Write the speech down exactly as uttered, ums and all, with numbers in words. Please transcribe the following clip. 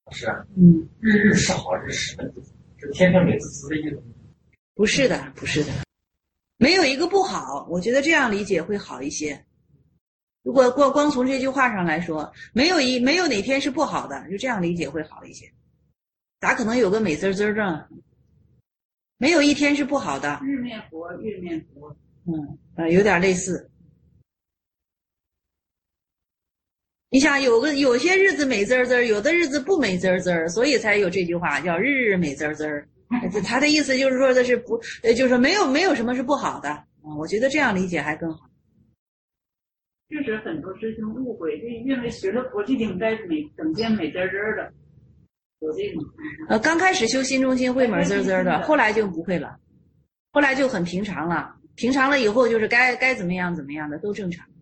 是啊， 嗯， 日日是好，日是本自私，是天生美自私的意思。 不是的，不是的，没有一个不好，我觉得这样理解会好一些。如果光光从这句话上来说，没有一没有哪天是不好的，就这样理解会好一些。咋可能有个美滋滋的？没有一天是不好的。 日面活，月面活。 嗯，呃，有点类似。你想，有个有些日子美滋滋，有的日子不美滋滋，所以才有这句话叫日日美滋滋。他的意思就是说的是不，呃，就是说没有没有什么是不好的。啊，我觉得这样理解还更好。 就是很多师兄误会，就认为学了佛就应该美整天美滋滋的，有这种。 呃，刚开始修心中心会美滋滋的，后来就不会了，后来就很平常了。平常了以后就是该该怎么样怎么样的都正常。